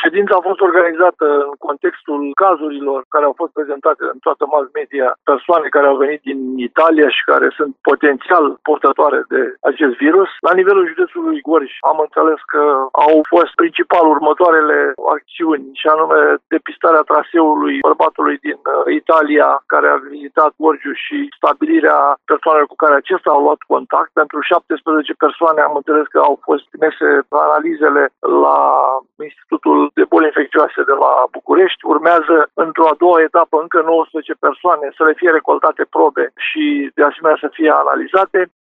Ședința a fost organizată în contextul cazurilor care au fost prezentate în toată mass media, persoane care au venit din Italia și care sunt potențial purtătoare de acest virus. La nivelul județului Gorj am înțeles că au fost principal următoarele acțiuni, și anume depistarea traseului bărbatului din Italia care a vizitat Gorjul și stabilirea persoanelor cu care acesta au luat contact. Pentru 17 persoane am înțeles că au fost trimise analizele la Institutul de Boli Infecțioase de la București. Urmează într-o a doua etapă încă 19 persoane să le fie recoltate probe și de asemenea să fie analizate.